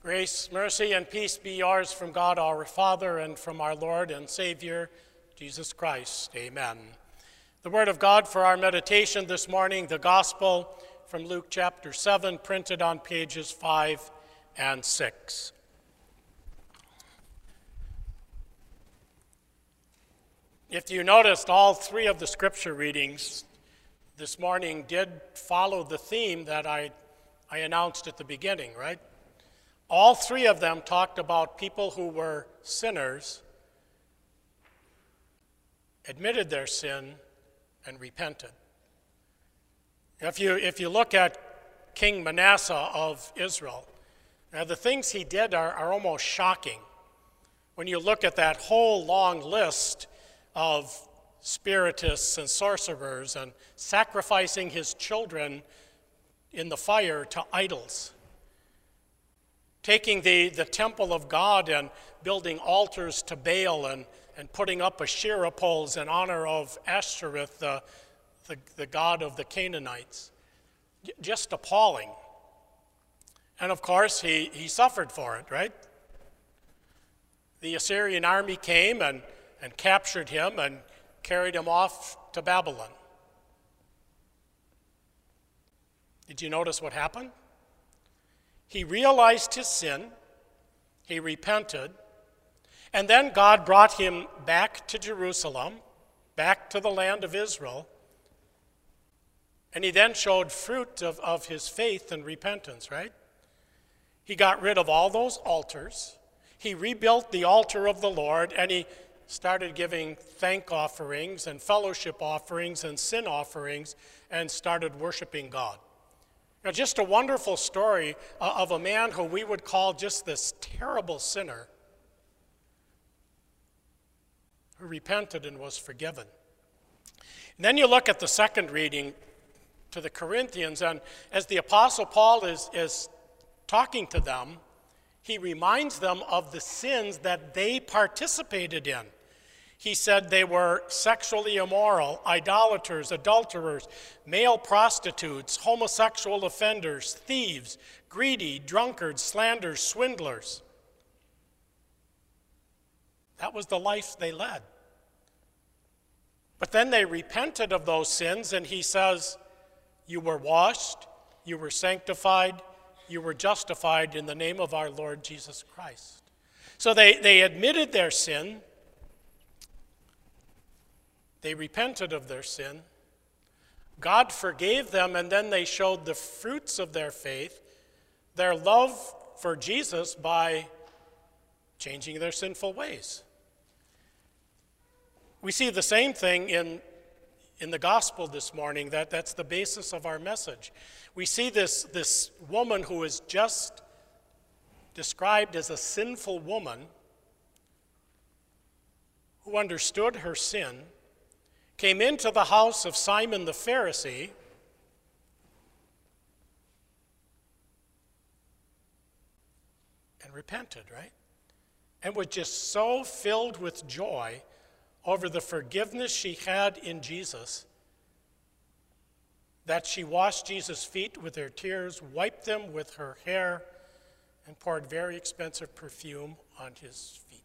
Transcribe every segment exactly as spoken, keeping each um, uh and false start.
Grace, mercy, and peace be yours from God our Father and from our Lord and Savior, Jesus Christ. Amen. The word of God for our meditation this morning, the gospel from Luke chapter seven, printed on pages five and six. If you noticed, all three of the scripture readings this morning did follow the theme that I, I announced at the beginning, right? All three of them talked about people who were sinners, admitted their sin, and repented. If you, if you look at King Manasseh of Israel, now the things he did are, are almost shocking. When you look at that whole long list of spiritists and sorcerers and sacrificing his children in the fire to idols, taking the, the temple of God and building altars to Baal and, and putting up Asherah poles in honor of Ashtoreth, the, the, the god of the Canaanites. Just appalling. And of course, he, he suffered for it, right? The Assyrian army came and, and captured him and carried him off to Babylon. Did you notice what happened? He realized his sin, he repented, and then God brought him back to Jerusalem, back to the land of Israel, and he then showed fruit of, of his faith and repentance, right? He got rid of all those altars, he rebuilt the altar of the Lord, and he started giving thank offerings and fellowship offerings and sin offerings and started worshiping God. Now, just a wonderful story of a man who we would call just this terrible sinner who repented and was forgiven. And then you look at the second reading to the Corinthians, and as the Apostle Paul is, is talking to them, he reminds them of the sins that they participated in. He said they were sexually immoral, idolaters, adulterers, male prostitutes, homosexual offenders, thieves, greedy, drunkards, slanderers, swindlers. That was the life they led. But then they repented of those sins, and he says, you were washed, you were sanctified, you were justified in the name of our Lord Jesus Christ. So they, they admitted their sin. They repented of their sin. God forgave them, and then they showed the fruits of their faith, their love for Jesus, by changing their sinful ways. We see the same thing in, in the gospel this morning. That, that's the basis of our message. We see this, this woman who is just described as a sinful woman who understood her sin, came into the house of Simon the Pharisee, and repented, right? And was just so filled with joy over the forgiveness she had in Jesus that she washed Jesus' feet with her tears, wiped them with her hair, and poured very expensive perfume on his feet.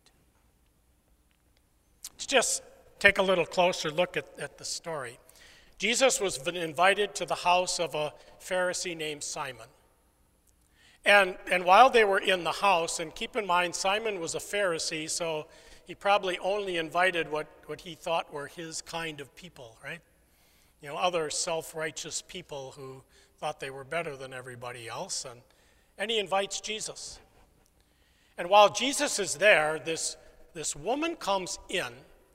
It's just take a little closer look at, at the story. Jesus was invited to the house of a Pharisee named Simon. And, and while they were in the house, and keep in mind, Simon was a Pharisee, so he probably only invited what, what he thought were his kind of people, right? You know, other self-righteous people who thought they were better than everybody else. And, and he invites Jesus. And while Jesus is there, this, this woman comes in,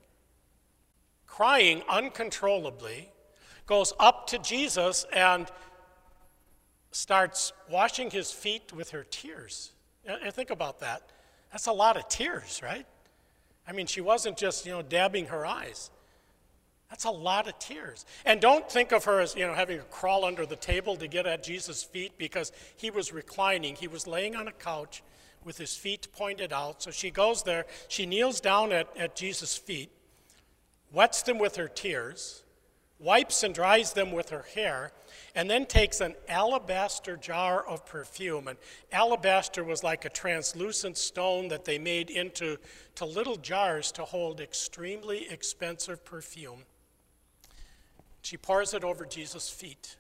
crying uncontrollably, goes up to Jesus and starts washing his feet with her tears. And think about that. That's a lot of tears, right? I mean, she wasn't just, you know, dabbing her eyes. That's a lot of tears. And don't think of her as, you know, having to crawl under the table to get at Jesus' feet, because he was reclining. He was laying on a couch with his feet pointed out. So she goes there, she kneels down at, at Jesus' feet, wets them with her tears, wipes and dries them with her hair, and then takes an alabaster jar of perfume. And alabaster was like a translucent stone that they made into to little jars to hold extremely expensive perfume. She pours it over Jesus' feet.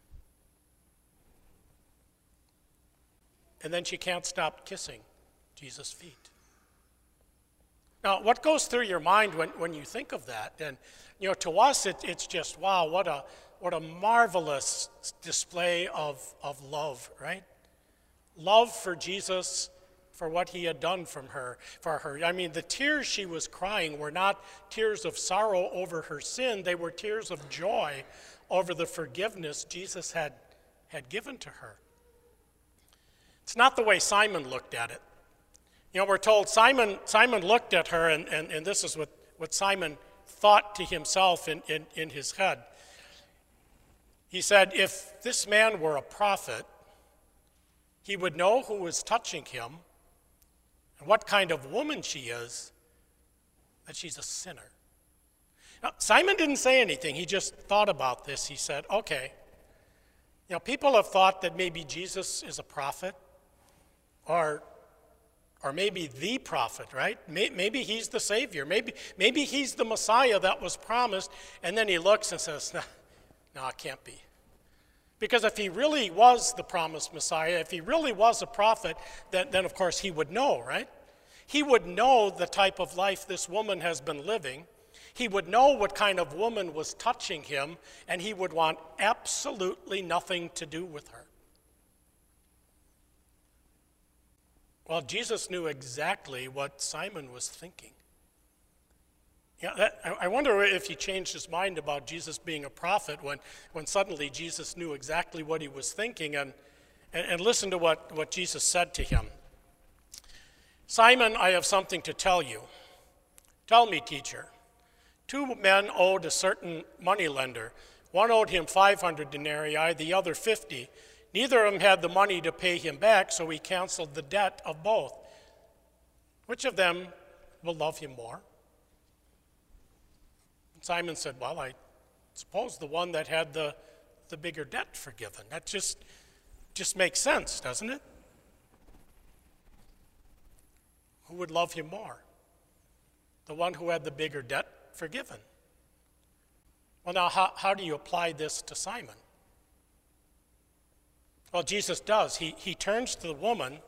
And then she can't stop kissing Jesus' feet. Now, what goes through your mind when, when you think of that? And, you know, to us, it, it's just, wow, what a what a marvelous display of, of love, right? Love for Jesus, for what he had done from her, for her. I mean, the tears she was crying were not tears of sorrow over her sin. They were tears of joy over the forgiveness Jesus had, had given to her. It's not the way Simon looked at it. You know, we're told Simon Simon looked at her, and, and, and this is what, what Simon thought to himself in, in, in his head. He said, if this man were a prophet, he would know who was touching him and what kind of woman she is, that she's a sinner. Now, Simon didn't say anything. He just thought about this. He said, okay, you know, people have thought that maybe Jesus is a prophet, or or maybe the prophet, right? Maybe he's the Savior. Maybe, maybe he's the Messiah that was promised. And then he looks and says, no, no, it can't be. Because if he really was the promised Messiah, if he really was a prophet, then, then of course he would know, right? He would know the type of life this woman has been living. He would know what kind of woman was touching him, and he would want absolutely nothing to do with her. Well, Jesus knew exactly what Simon was thinking. Yeah, that, I wonder if he changed his mind about Jesus being a prophet when, when suddenly Jesus knew exactly what he was thinking. And, and, and listen to what, what Jesus said to him. Simon, I have something to tell you. Tell me, teacher. Two men owed a certain moneylender. One owed him five hundred denarii, the other fifty. Neither of them had the money to pay him back, so he canceled the debt of both. Which of them will love him more? Simon said, well, I suppose the one that had the, the bigger debt forgiven. That just, just makes sense, doesn't it? Who would love him more? The one who had the bigger debt forgiven. Well, now, how, how do you apply this to Simon? Well, Jesus does. He, he turns to the woman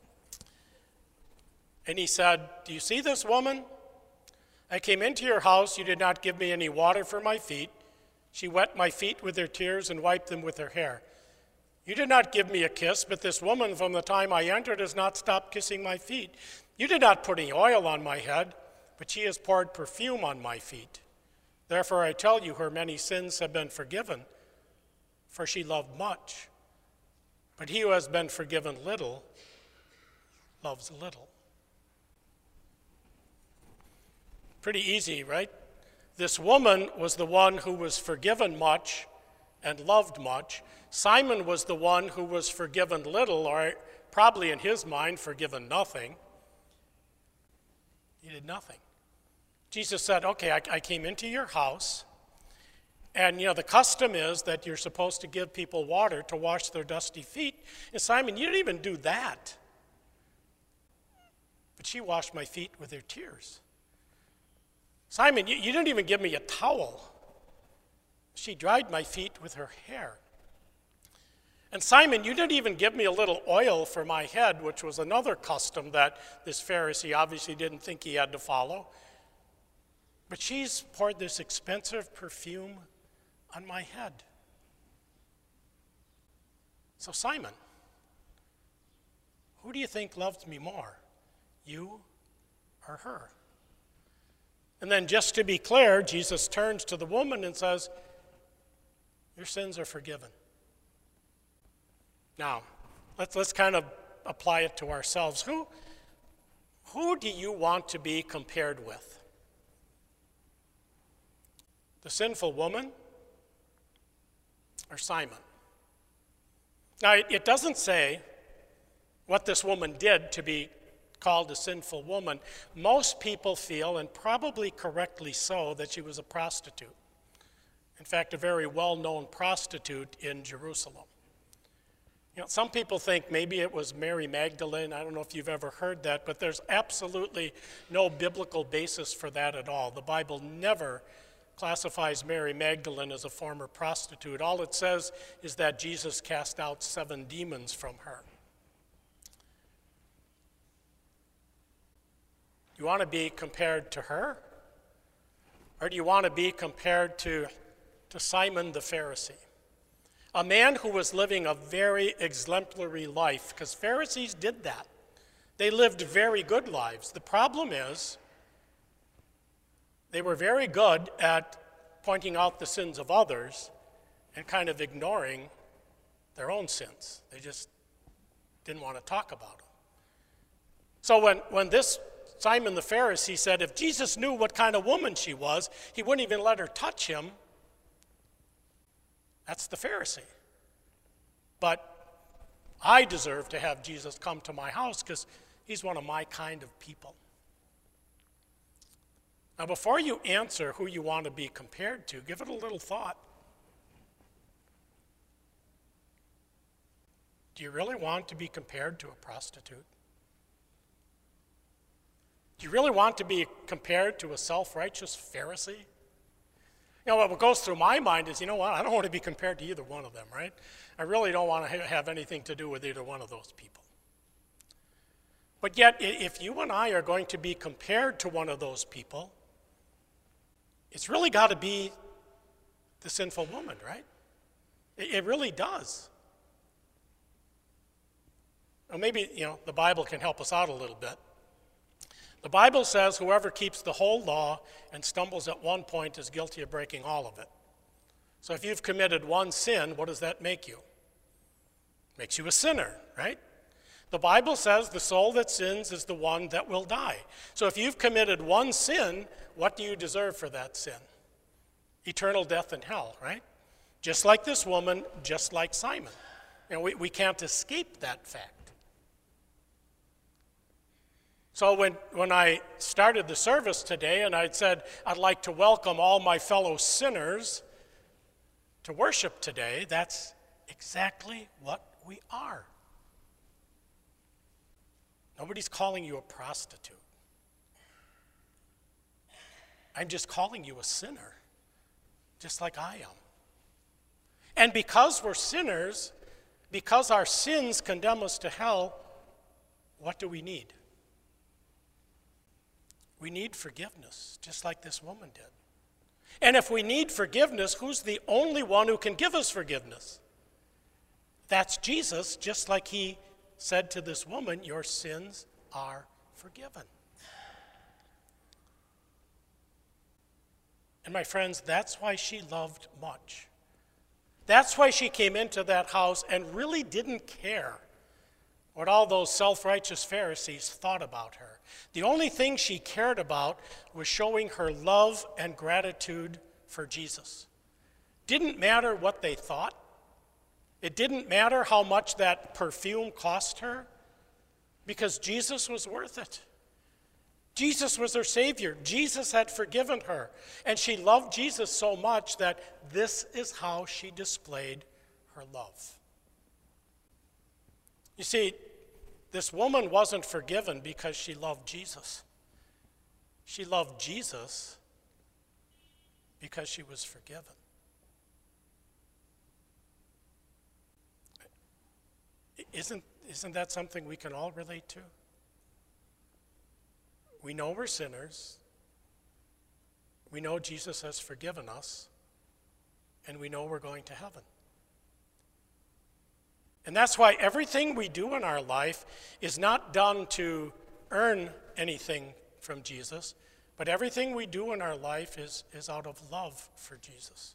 and he said, do you see this woman? I came into your house. You did not give me any water for my feet. She wet my feet with her tears and wiped them with her hair. You did not give me a kiss, but this woman from the time I entered has not stopped kissing my feet. You did not put any oil on my head, but she has poured perfume on my feet. Therefore I tell you, her many sins have been forgiven, for she loved much. But he who has been forgiven little loves little. Pretty easy, right? This woman was the one who was forgiven much and loved much. Simon was the one who was forgiven little, or probably in his mind, forgiven nothing. He did nothing. Jesus said, okay, I, I came into your house, and, you know, the custom is that you're supposed to give people water to wash their dusty feet. And Simon, you didn't even do that. But she washed my feet with her tears. Simon, you, you didn't even give me a towel. She dried my feet with her hair. And Simon, you didn't even give me a little oil for my head, which was another custom that this Pharisee obviously didn't think he had to follow. But she's poured this expensive perfume on my head. So Simon, who do you think loved me more, you or her? And then just to be clear, Jesus turns to the woman and says, your sins are forgiven. Now, let's, let's kind of apply it to ourselves. Who, who do you want to be compared with? The sinful woman or Simon? Now, it, it doesn't say what this woman did to be called a sinful woman. Most people feel, and probably correctly so, that she was a prostitute. In fact, a very well-known prostitute in Jerusalem. You know, some people think maybe it was Mary Magdalene. I don't know if you've ever heard that, but there's absolutely no biblical basis for that at all. The Bible never classifies Mary Magdalene as a former prostitute. All it says is that Jesus cast out seven demons from her. You want to be compared to her? Or do you want to be compared to, to Simon the Pharisee? A man who was living a very exemplary life, because Pharisees did that. They lived very good lives. The problem is, they were very good at pointing out the sins of others and kind of ignoring their own sins. They just didn't want to talk about them. So when, when this Simon the Pharisee said if Jesus knew what kind of woman she was, he wouldn't even let her touch him, that's the Pharisee. But I deserve to have Jesus come to my house because he's one of my kind of people. Now, before you answer who you want to be compared to, give it a little thought. Do you really want to be compared to a prostitute? Do you really want to be compared to a self-righteous Pharisee? You know, what goes through my mind is, you know what, I don't want to be compared to either one of them, right? I really don't want to have anything to do with either one of those people. But yet, if you and I are going to be compared to one of those people, it's really got to be the sinful woman, right? It really does. Well, maybe, you know, the Bible can help us out a little bit. The Bible says whoever keeps the whole law and stumbles at one point is guilty of breaking all of it. So if you've committed one sin, what does that make you? Makes you a sinner, right? The Bible says the soul that sins is the one that will die. So if you've committed one sin, what do you deserve for that sin? Eternal death in hell, right? Just like this woman, just like Simon. And we, we can't escape that fact. So when, when I started the service today and I said I'd like to welcome all my fellow sinners to worship today, that's exactly what we are. Nobody's calling you a prostitute. I'm just calling you a sinner, just like I am. And because we're sinners, because our sins condemn us to hell, what do we need? We need forgiveness, just like this woman did. And if we need forgiveness, who's the only one who can give us forgiveness? That's Jesus, just like he said to this woman, your sins are forgiven. And my friends, that's why she loved much. That's why she came into that house and really didn't care what all those self-righteous Pharisees thought about her. The only thing she cared about was showing her love and gratitude for Jesus. Didn't matter what they thought. It didn't matter how much that perfume cost her, because Jesus was worth it. Jesus was her Savior. Jesus had forgiven her. And she loved Jesus so much that this is how she displayed her love. You see, this woman wasn't forgiven because she loved Jesus. She loved Jesus because she was forgiven. Isn't, isn't that something we can all relate to? We know we're sinners. We know Jesus has forgiven us. And we know we're going to heaven. And that's why everything we do in our life is not done to earn anything from Jesus, but everything we do in our life is, is out of love for Jesus.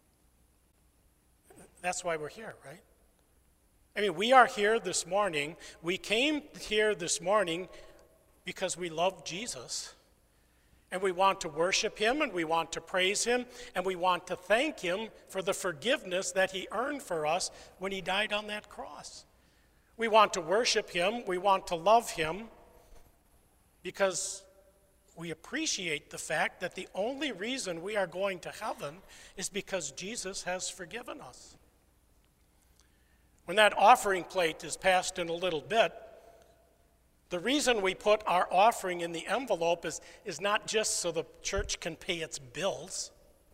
That's why we're here, right? I mean, we are here this morning. We came here this morning because we love Jesus. And we want to worship him, and we want to praise him, and we want to thank him for the forgiveness that he earned for us when he died on that cross. We want to worship him, we want to love him, because we appreciate the fact that the only reason we are going to heaven is because Jesus has forgiven us. When that offering plate is passed in a little bit, the reason we put our offering in the envelope is, is not just so the church can pay its bills,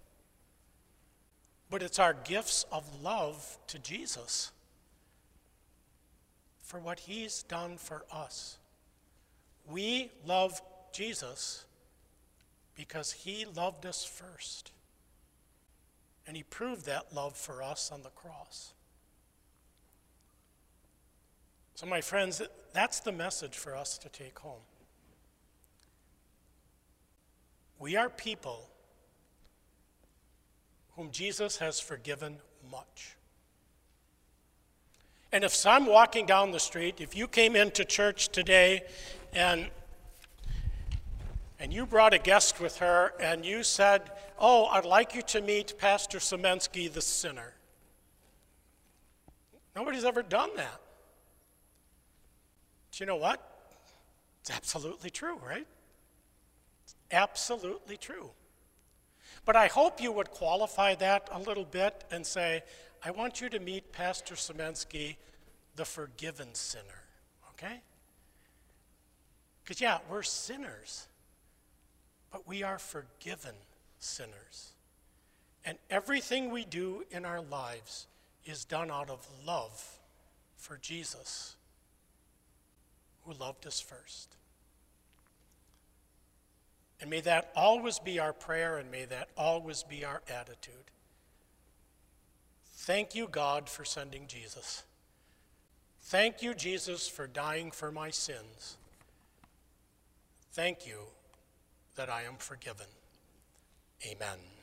but it's our gifts of love to Jesus for what he's done for us. We love Jesus because he loved us first. And he proved that love for us on the cross. So my friends, that's the message for us to take home. We are people whom Jesus has forgiven much. And if I'm walking down the street, if you came into church today and, and you brought a guest with her and you said, oh, I'd like you to meet Pastor Semensky, the sinner. Nobody's ever done that. But you know what? It's absolutely true, right? It's absolutely true. But I hope you would qualify that a little bit and say, I want you to meet Pastor Semensky, the forgiven sinner, okay? Because, yeah, we're sinners, but we are forgiven sinners. And everything we do in our lives is done out of love for Jesus, who loved us first. And may that always be our prayer, and may that always be our attitude. Thank you, God, for sending Jesus. Thank you, Jesus, for dying for my sins. Thank you that I am forgiven. Amen.